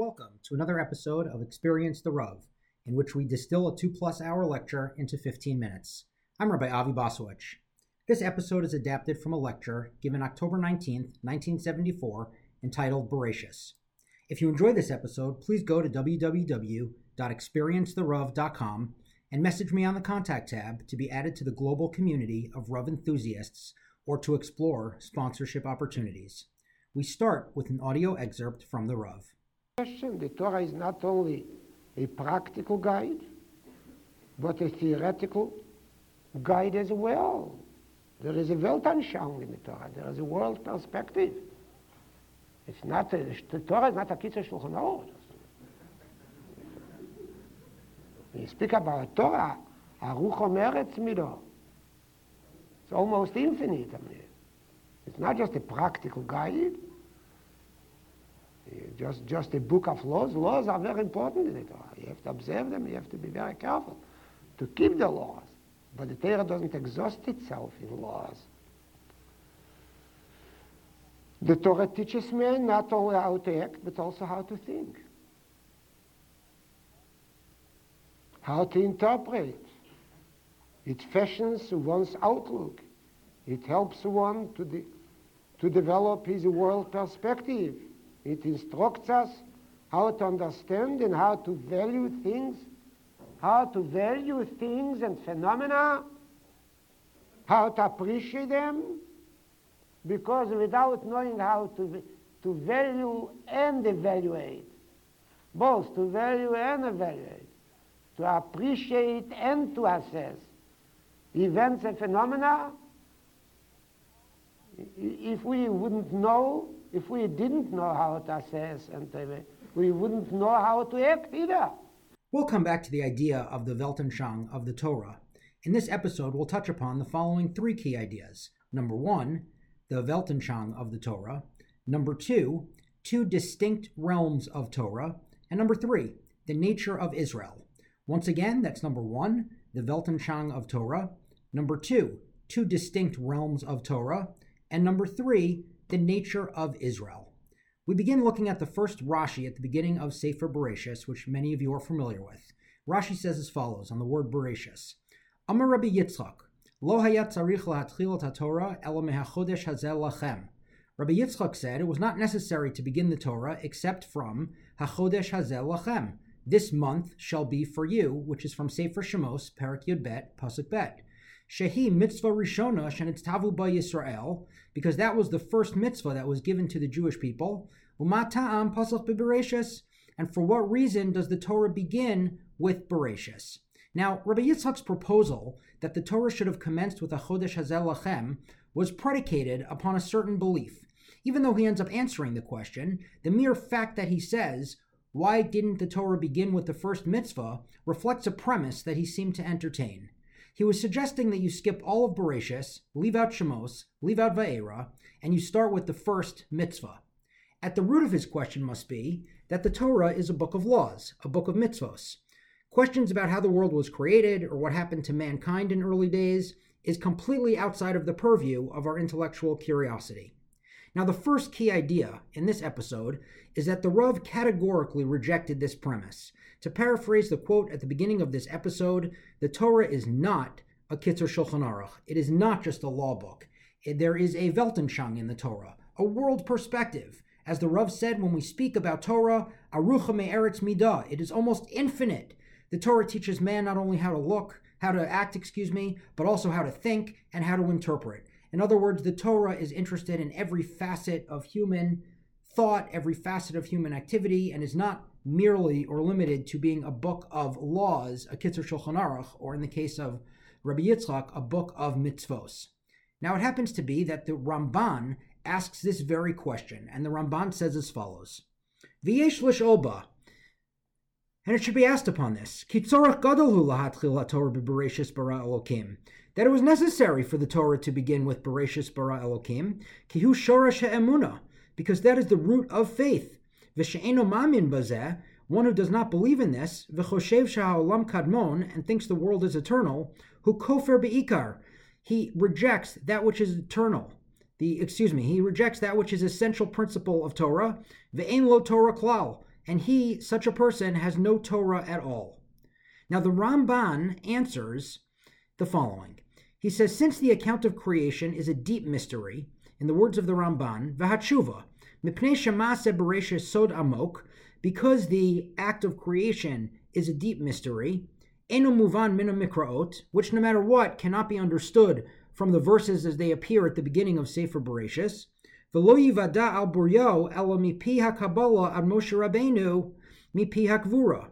welcome to another episode of Experience the Rav, in which we distill a 2+ hour lecture into 15 minutes. I'm Rabbi Avi Bosowich. This episode is adapted from a lecture given October 19th, 1974, entitled Bereshis. If you enjoyed this episode, please go to www.experiencetherav.com and message me on the contact tab to be added to the global community of Rav enthusiasts or to explore sponsorship opportunities. We start with an audio excerpt from the Rav. The Torah is not only a practical guide, but a theoretical guide as well. There is a Weltanschauung in the Torah. There is a world perspective. It's not the Torah is not a Kitzur Shulchan Aruch. When you speak about Torah, Aruch Omeretz Mido. It's almost infinite. It's not just a practical guide. Just a book of laws. Laws are very important in the Torah. You have to observe them. You have to be very careful to keep the laws. But the Torah doesn't exhaust itself in laws. The Torah teaches men not only how to act, but also how to think, how to interpret. It fashions one's outlook. It helps one to develop his world perspective. It instructs us how to understand and how to value things and phenomena, how to appreciate them, because without knowing how to value and evaluate, both to value and evaluate, to appreciate and to assess events and phenomena, if we didn't know how to assess and we wouldn't know how to act either. We'll come back to the idea of the Weltanschauung of the Torah. In this episode, we'll touch upon the following 3 key ideas. Number 1, the Weltanschauung of the Torah. Number 2, 2 distinct realms of Torah. And number 3, the nature of Israel. Once again, that's number 1, the Weltanschauung of Torah. Number 2, 2 distinct realms of Torah. And number 3, the nature of Israel. We begin looking at the first Rashi at the beginning of Sefer Bereshis, which many of you are familiar with. Rashi says as follows on the word Bereshis. Amar Rabbi Yitzchak, Lo hayat tzarich lahatchil et haTorah ela mehachodesh hazel lachem. Rabbi Yitzchak said it was not necessary to begin the Torah except from hachodesh hazel lachem. This month shall be for you, which is from Sefer Shemos, Perek Yud Bet, Pasuk Bet. Shehi mitzvah rishona shenitztavu ba Yisrael, because that was the first mitzvah that was given to the Jewish people. Uma ta'am pasuk bebereshis, and for what reason does the Torah begin with Bereshis? Now, Rabbi Yitzchak's proposal that the Torah should have commenced with a Chodesh Hazel Lachem was predicated upon a certain belief. Even though he ends up answering the question, the mere fact that he says, why didn't the Torah begin with the first mitzvah, reflects a premise that he seemed to entertain. He was suggesting that you skip all of Bereshis, leave out Shemos, leave out Va'era, and you start with the first mitzvah. At the root of his question must be that the Torah is a book of laws, a book of mitzvos. Questions about how the world was created or what happened to mankind in early days is completely outside of the purview of our intellectual curiosity. Now, the first key idea in this episode is that the Rav categorically rejected this premise. To paraphrase the quote at the beginning of this episode, the Torah is not a Kitzur Shulchan Aruch. It is not just a law book. There is a Weltanschauung in the Torah, a world perspective. As the Rav said when we speak about Torah, Arucha me'eretz midah, it is almost infinite. The Torah teaches man not only how to act, but also how to think and how to interpret. In other words, the Torah is interested in every facet of human thought, every facet of human activity, and is not merely or limited to being a book of laws, a Kitzur Shulchan Aruch, or in the case of Rabbi Yitzchak, a book of mitzvos. Now it happens to be that the Ramban asks this very question, and the Ramban says as follows, V'yesh lish'ol ba, and it should be asked upon this, Ki tzorach gadol hu lahatchil haTorah b'Bereshis bara Elokim, that it was necessary for the Torah to begin with Bereshis bara Elokim, ki hu shorash ha'emunah, because that is the root of faith. V'she'eno mamin bazeh, one who does not believe in this, v'choshev sha'olam kadmon, and thinks the world is eternal, hu kofer be'ikar, he rejects that which is eternal. He rejects that which is essential principle of Torah, ve'ein lo Torah klal, and he, such a person, has no Torah at all. Now the Ramban answers the following. He says, since the account of creation is a deep mystery, in the words of the Ramban, V'hatshuva, mipnei shema'aseh bereishis sod amok, because the act of creation is a deep mystery, eno muvan min hamikraot, which no matter what cannot be understood from the verses as they appear at the beginning of Sefer Bereshis, v'lo yivada al buryo elo mipi haKabbalah ad Moshe Rabbeinu mipi hakvura,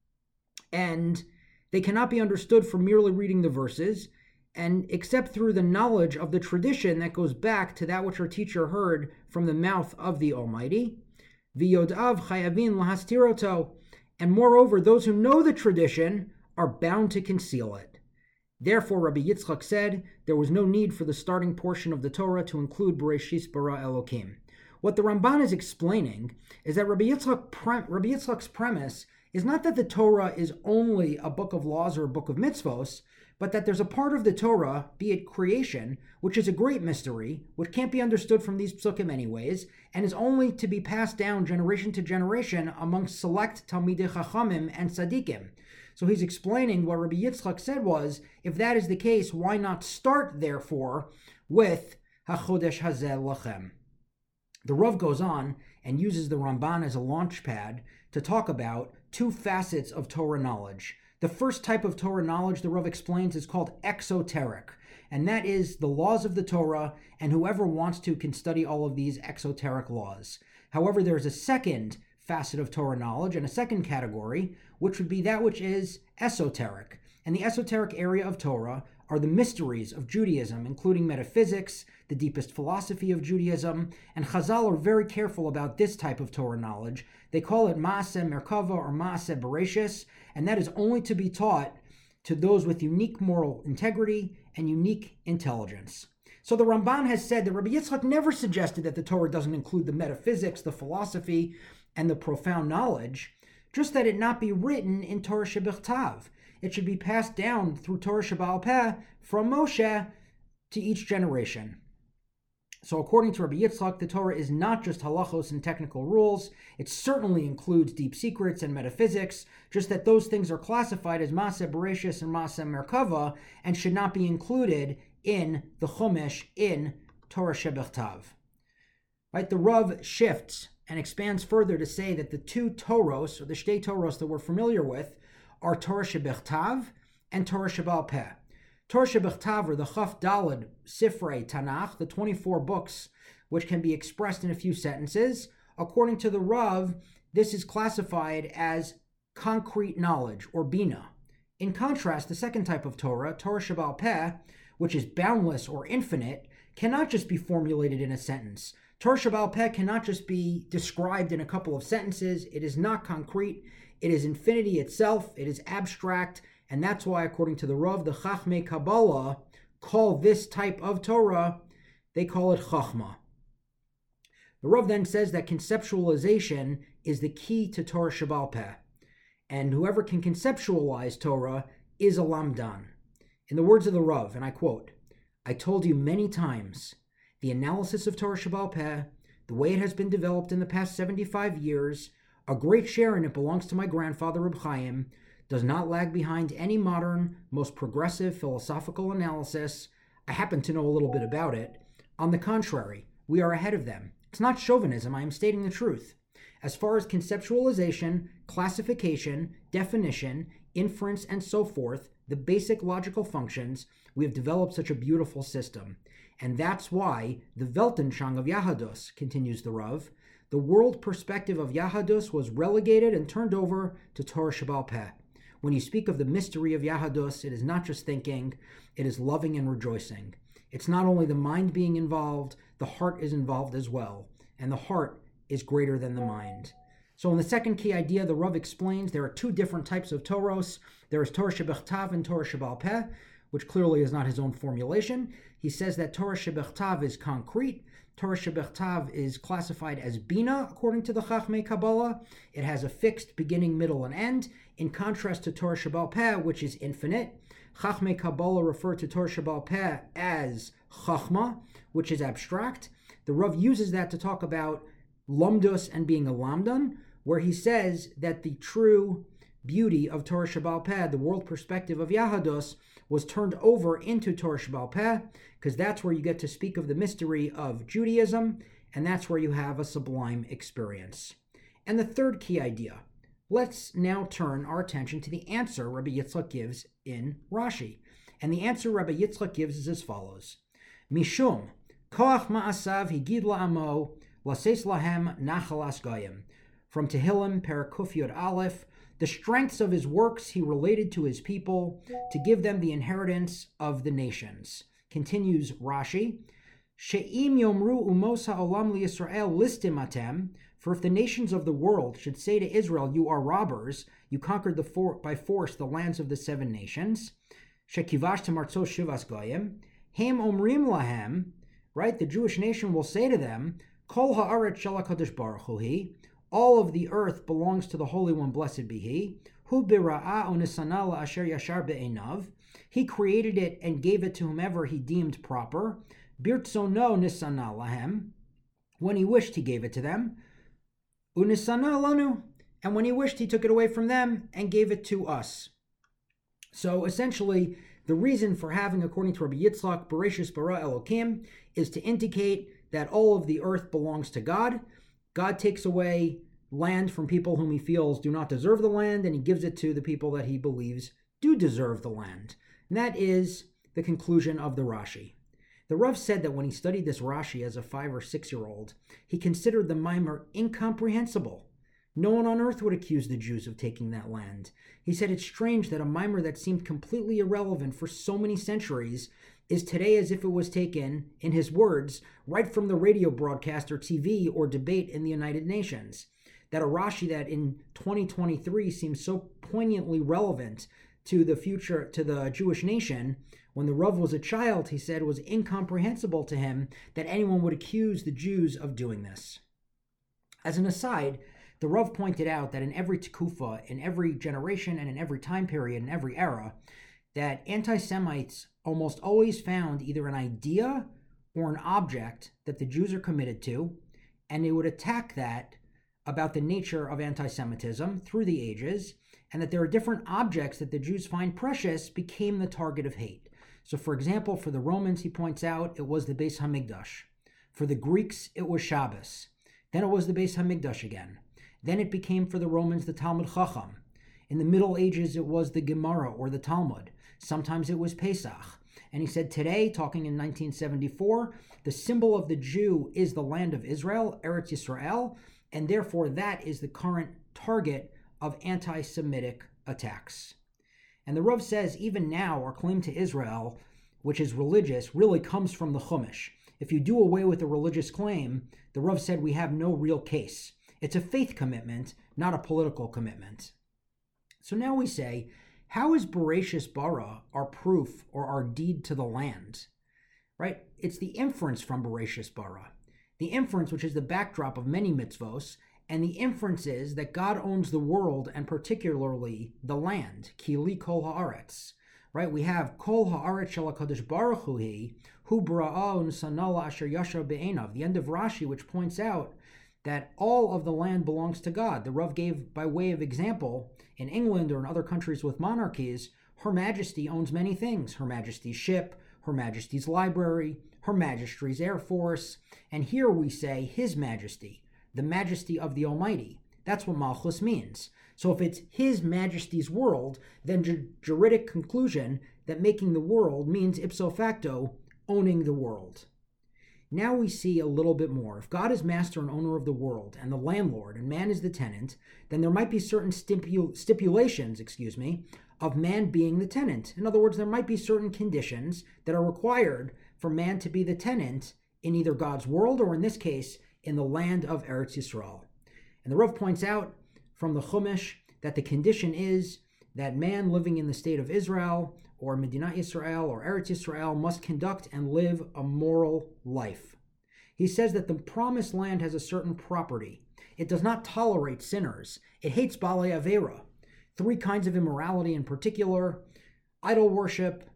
and they cannot be understood from merely reading the verses, and except through the knowledge of the tradition that goes back to that which our teacher heard from the mouth of the Almighty. V'yodav chayavin lahastiroto, and moreover, those who know the tradition are bound to conceal it. Therefore, Rabbi Yitzchak said there was no need for the starting portion of the Torah to include Bereshis bara Elokim. What the Ramban is explaining is that Rabbi Yitzchak's premise is not that the Torah is only a book of laws or a book of mitzvos, but that there's a part of the Torah, be it creation, which is a great mystery, which can't be understood from these psukim anyways, and is only to be passed down generation to generation amongst select Talmidei Chachamim and Tzaddikim. So he's explaining what Rabbi Yitzchak said was, if that is the case, why not start, therefore, with HaChodesh Hazeh Lachem? The Rav goes on and uses the Ramban as a launch pad to talk about two facets of Torah knowledge. The first type of Torah knowledge, the Rav explains, is called exoteric, and that is the laws of the Torah, and whoever wants to can study all of these exoteric laws. However, there's a second facet of Torah knowledge and a second category, which would be that which is esoteric. And the esoteric area of Torah are the mysteries of Judaism, including metaphysics, the deepest philosophy of Judaism, and Chazal are very careful about this type of Torah knowledge. They call it Maaseh Merkava or Maaseh Bereshis, and that is only to be taught to those with unique moral integrity and unique intelligence. So the Ramban has said that Rabbi Yitzchak never suggested that the Torah doesn't include the metaphysics, the philosophy, and the profound knowledge, just that it not be written in Torah Shebichtav. It should be passed down through Torah Sheba'al Peh from Moshe to each generation. So according to Rabbi Yitzchak, the Torah is not just halachos and technical rules. It certainly includes deep secrets and metaphysics, just that those things are classified as Maaseh Bereshis and Maaseh Merkava and should not be included in the Chumash in Torah Shebichtav. Right? The Rav shifts and expands further to say that the two Toros, or the Shtei Toros that we're familiar with, are Torah Shebichtav and Torah Sheba'al Peh. Torah Shebichtav, or the Chaf Daled Sifrei Tanakh, the 24 books which can be expressed in a few sentences. According to the Rav, this is classified as concrete knowledge, or Bina. In contrast, the second type of Torah, Torah Sheba'al Peh, which is boundless or infinite, cannot just be formulated in a sentence. Torah Sheba'al Peh cannot just be described in a couple of sentences. It is not concrete. It is infinity itself. It is abstract. And that's why, according to the Rav, the Chachmei Kabbalah call this type of Torah, they call it Chachma. The Rav then says that conceptualization is the key to Torah Sheba'al Peh. And whoever can conceptualize Torah is a Lamdan. In the words of the Rav, and I quote, "I told you many times, the analysis of Torah Sheba'al Peh, the way it has been developed in the past 75 years, a great share in it belongs to my grandfather Reb Chaim, does not lag behind any modern, most progressive philosophical analysis. I happen to know a little bit about it. On the contrary, we are ahead of them. It's not chauvinism, I am stating the truth. As far as conceptualization, classification, definition, inference, and so forth, the basic logical functions, we have developed such a beautiful system. And that's why the Weltanschauung of Yahadus," continues the Rav, "the world perspective of Yahadus was relegated and turned over to Torah Sheba'al Peh. When you speak of the mystery of Yahadus, it is not just thinking, it is loving and rejoicing. It's not only the mind being involved, the heart is involved as well, and the heart is greater than the mind." So in the second key idea, the Rav explains there are two different types of Toros. There is Torah Shebichtav and Torah Sheba'al Peh, which clearly is not his own formulation. He says that Torah Shebichtav is concrete. Torah Shebichtav is classified as Bina, according to the Chachmei Kabbalah. It has a fixed beginning, middle, and end, in contrast to Torah Sheba'al Peh, which is infinite. Chachmei Kabbalah refer to Torah Sheba'al Peh as Chachma, which is abstract. The Rav uses that to talk about Lamdus and being a Lamdan, where he says that the true beauty of Torah Shebaal Peh, the world perspective of Yahadus, was turned over into Torah Shebaal Peh, because that's where you get to speak of the mystery of Judaism, and that's where you have a sublime experience. And the third key idea, let's now turn our attention to the answer Rabbi Yitzchak gives in Rashi. And the answer Rabbi Yitzchak gives is as follows. Mishum, koach ma'asav higid la'amo, lases lahem nachalas goyim. From Tehillim, Parakuf Yod Aleph, the strengths of his works he related to his people to give them the inheritance of the nations. Continues Rashi, She'im yomru umos ha'olam liYisrael listim atem, for if the nations of the world should say to Israel, you are robbers, you conquered by force the lands of the seven nations, She'kivashtem artzos shivas goyim, hem omrim lahem, right, the Jewish nation will say to them, Kol ha'aretz shel HaKadosh Baruch Hu hi, all of the earth belongs to the Holy One, blessed be He. Hu bira'a unisana la'asher yashar be'enav. He created it and gave it to whomever He deemed proper. Birtzono nisana lahem. When He wished, He gave it to them. Unisana lanu. And when He wished, He took it away from them and gave it to us. So essentially, the reason for having, according to Rabbi Yitzchak, Bereshis bara Elokim, is to indicate that all of the earth belongs to God. God takes away land from people whom He feels do not deserve the land, and He gives it to the people that He believes do deserve the land. And that is the conclusion of the Rashi. The Rav said that when he studied this Rashi as a 5 or 6-year-old, he considered the Maimer incomprehensible. No one on earth would accuse the Jews of taking that land. He said it's strange that a Maimer that seemed completely irrelevant for so many centuries is today as if it was taken, in his words, right from the radio broadcast or TV or debate in the United Nations. That a Rashi that in 2023 seems so poignantly relevant to the future, to the Jewish nation, when the Rav was a child, he said it was incomprehensible to him that anyone would accuse the Jews of doing this. As an aside, the Rav pointed out that in every tekufa, in every generation and in every time period, in every era, that anti-Semites almost always found either an idea or an object that the Jews are committed to, and they would attack that about the nature of anti-Semitism through the ages, and that there are different objects that the Jews find precious became the target of hate. So for example, for the Romans, he points out, it was the Beis Hamikdash. For the Greeks, it was Shabbos. Then it was the Beis Hamikdash again. Then it became for the Romans the Talmud Chacham. In the Middle Ages, it was the Gemara or the Talmud. Sometimes it was Pesach. And he said today, talking in 1974, the symbol of the Jew is the land of Israel, Eretz Yisrael, and therefore that is the current target of anti-Semitic attacks. And the Rav says even now our claim to Israel, which is religious, really comes from the Chumash. If you do away with the religious claim, the Rav said we have no real case. It's a faith commitment, not a political commitment. So now we say, how is Bereshis bara our proof or our deed to the land? Right? It's the inference from Bereshis bara. The inference, which is the backdrop of many mitzvos, and the inference is that God owns the world and particularly the land. Ki li kol haaretz. Right? We have kol haaretz shel HaKadosh Baruch Hu hi, hu bra'ah u'nisana asher yashar be'enav. The end of Rashi, which points out that all of the land belongs to God. The Rav gave, by way of example, in England or in other countries with monarchies, Her Majesty owns many things. Her Majesty's ship, Her Majesty's library, Her Majesty's Air Force, and here we say His Majesty, the Majesty of the Almighty. That's what Malchus means. So if it's His Majesty's world, then juridic conclusion that making the world means ipso facto owning the world. Now we see a little bit more. If God is master and owner of the world and the landlord and man is the tenant, then there might be certain stipulations, of man being the tenant. In other words, there might be certain conditions that are required for man to be the tenant in either God's world or in this case, in the land of Eretz Yisrael. And the Rav points out from the Chumash that the condition is that man living in the state of Israel or Medinat Yisrael or Eretz Yisrael must conduct and live a moral life. He says that the promised land has a certain property. It does not tolerate sinners. It hates Balei Avera. 3 kinds of immorality in particular: idol worship,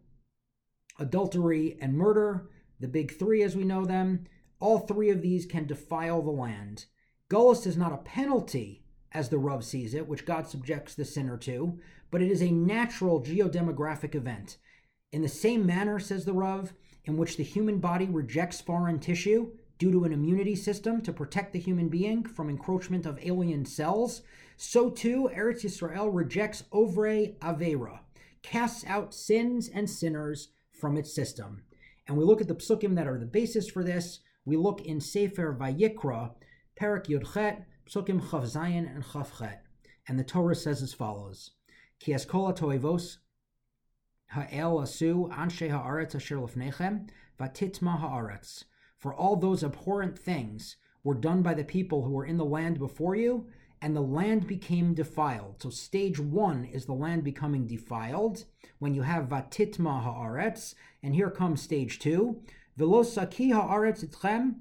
adultery, and murder, the big 3 as we know them. All 3 of these can defile the land. Gullus is not a penalty as the Rav sees it, which God subjects the sinner to, but it is a natural geodemographic event. In the same manner, says the Rav, in which the human body rejects foreign tissue due to an immunity system to protect the human being from encroachment of alien cells, so too Eretz Yisrael rejects Ovrei Avera, casts out sins and sinners from its system. And we look at the psukim that are the basis for this. We look in Sefer Vayikra, Perek Yudchet, psukim Chav Zayin and Chav Chet. And the Torah says as follows, Ki es kol ha'toivos ha'el asu anshe ha'aretz asher lefnechem vatitma ha'aretz. For all those abhorrent things were done by the people who were in the land before you, and the land became defiled. So stage one is the land becoming defiled, when you have vatitma ha'aretz, and here comes stage two, v'lo saki ha'aretz itchem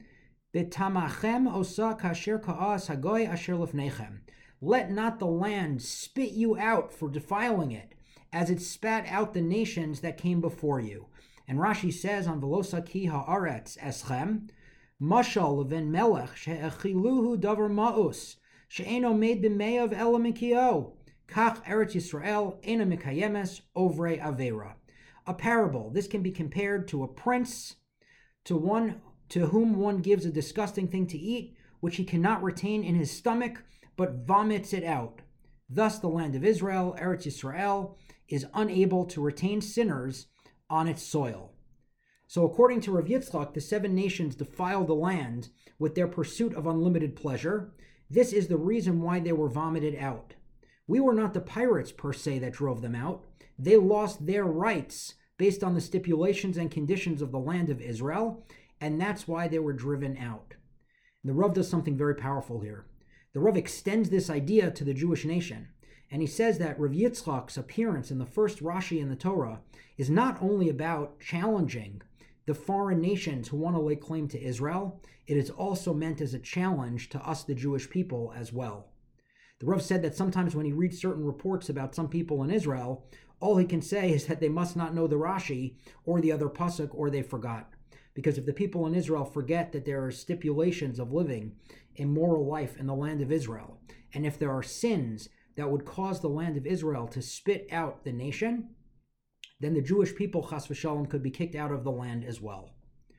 b'tamachem osa kasher ka'as hagoy asher lefnechem. Let not the land spit you out for defiling it, as it spat out the nations that came before you. And Rashi says on Velosa ki haaretz eschem, mashal levin melech she'echiluhu davar ma'us, she'eno made b'meyav elamikio, kach Eretz Yisrael ena mikayemes ovrei avera. A parable. This can be compared to a prince, to one to whom one gives a disgusting thing to eat, which he cannot retain in his stomach, but vomits it out. Thus the land of Israel, Eretz Yisrael, is unable to retain sinners on its soil. So according to Rav Yitzchak, the 7 nations defile the land with their pursuit of unlimited pleasure. This is the reason why they were vomited out. We were not the pirates per se that drove them out. They lost their rights based on the stipulations and conditions of the land of Israel, and that's why they were driven out. The Rav does something very powerful here. The Rav extends this idea to the Jewish nation. And he says that Rav Yitzchak's appearance in the first Rashi in the Torah is not only about challenging the foreign nations who want to lay claim to Israel, it is also meant as a challenge to us, the Jewish people, as well. The Rav said that sometimes when he reads certain reports about some people in Israel, all he can say is that they must not know the Rashi or the other pasuk, or they forgot. Because if the people in Israel forget that there are stipulations of living a moral life in the land of Israel, and if there are sins that would cause the land of Israel to spit out the nation, then the Jewish people, chas v'shalom, could be kicked out of the land as well.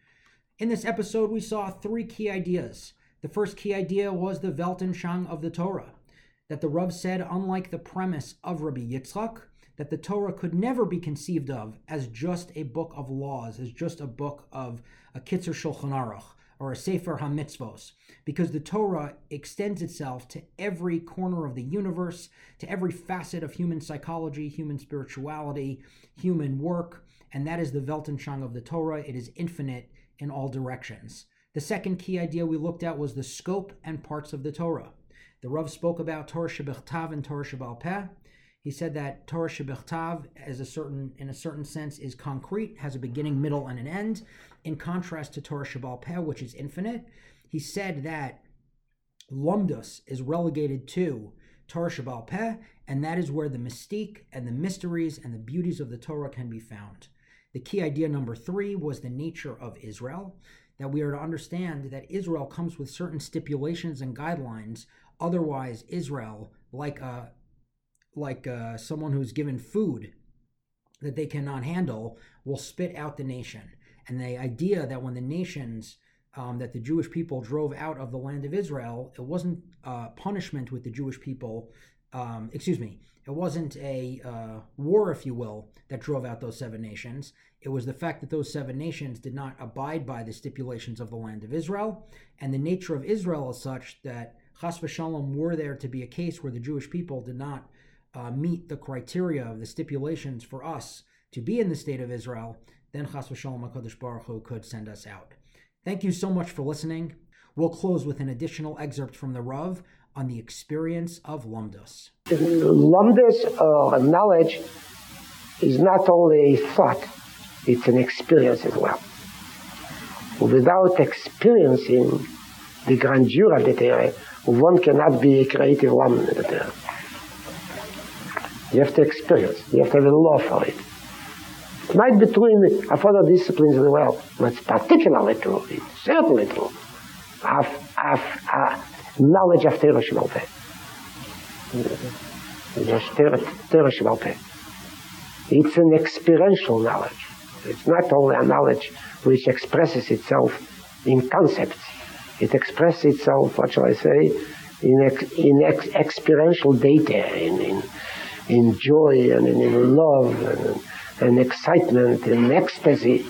In this episode, we saw 3 key ideas. The first key idea was the Weltanschauung of the Torah, that the Rav said, unlike the premise of Rabbi Yitzchak, that the Torah could never be conceived of as just a book of laws, as just a book of a Kitzur Shulchan Aruch, or a Sefer HaMitzvos, because the Torah extends itself to every corner of the universe, to every facet of human psychology, human spirituality, human work, and that is the Weltanschauung of the Torah. It is infinite in all directions. The second key idea we looked at was the scope and parts of the Torah. The Rav spoke about Torah Shebechtav and Torah Sheba'al Peh. He said that Torah Shebechtav, in a certain sense, is concrete, has a beginning, middle, and an end, in contrast to Torah Sheba'al Peh, which is infinite. He said that Lumdus is relegated to Torah Sheba'al Peh, and that is where the mystique and the mysteries and the beauties of the Torah can be found. The key idea number 3 was the nature of Israel, that we are to understand that Israel comes with certain stipulations and guidelines. Otherwise, Israel, like someone who's given food that they cannot handle, will spit out the nation. And the idea that when the nations that the Jewish people drove out of the land of Israel, it wasn't punishment with the Jewish people, it wasn't a war, if you will, that drove out those 7 nations. It was the fact that those 7 nations did not abide by the stipulations of the land of Israel, and the nature of Israel is such that chas v'shalom, were there to be a case where the Jewish people did not meet the criteria of the stipulations for us to be in the state of Israel, then chas v'shalom HaKadosh Baruch Hu could send us out. Thank you so much for listening. We'll close with an additional excerpt from the Rav on the experience of Lumdus. Lumdus, or knowledge, is not only a thought, it's an experience as well. Without experiencing the grandeur of the Torah, one cannot be a creative woman in the Torah. You have to experience. You have to have a law for it. It might be true in other disciplines as well, but it's particularly true, it's certainly true, of knowledge of Torah Sheba'al Peh. It's an experiential knowledge. It's not only a knowledge which expresses itself in concepts. It expresses itself, what shall I say, in experiential data, in joy and in love and excitement and ecstasy.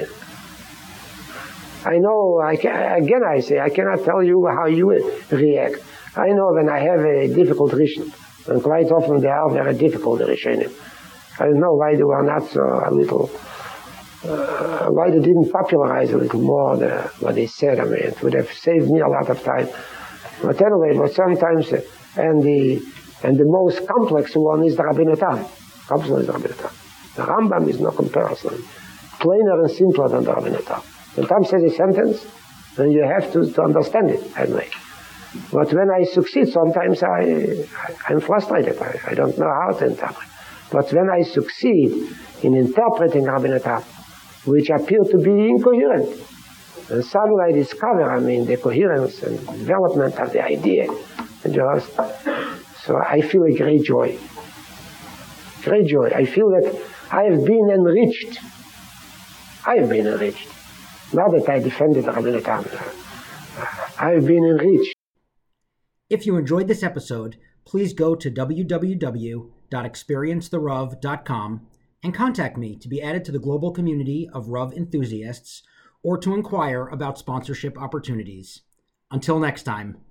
I know, I say, I cannot tell you how you react. I know when I have a difficult rishon, and quite often they are very difficult rishonim. I don't know why they were not so a little, why they didn't popularize a little more what they said. I mean, it would have saved me a lot of time. But anyway, but sometimes, and the most complex one is the Rabbeinu Tam. The Rambam is no comparison. Plainer and simpler than the Rabbeinu Tam. The Tam says a sentence, and you have to understand it anyway. But when I succeed, sometimes I'm frustrated. I don't know how to interpret. But when I succeed in interpreting Rabbeinu Tam, which appear to be incoherent, and suddenly I discover, the coherence and development of the idea. So I feel a great joy. Great joy. I feel that I have been enriched. Not that I defended Rabbeinu Tam. I have been enriched. If you enjoyed this episode, please go to www.experiencetherav.com and contact me to be added to the global community of Rav enthusiasts or to inquire about sponsorship opportunities. Until next time.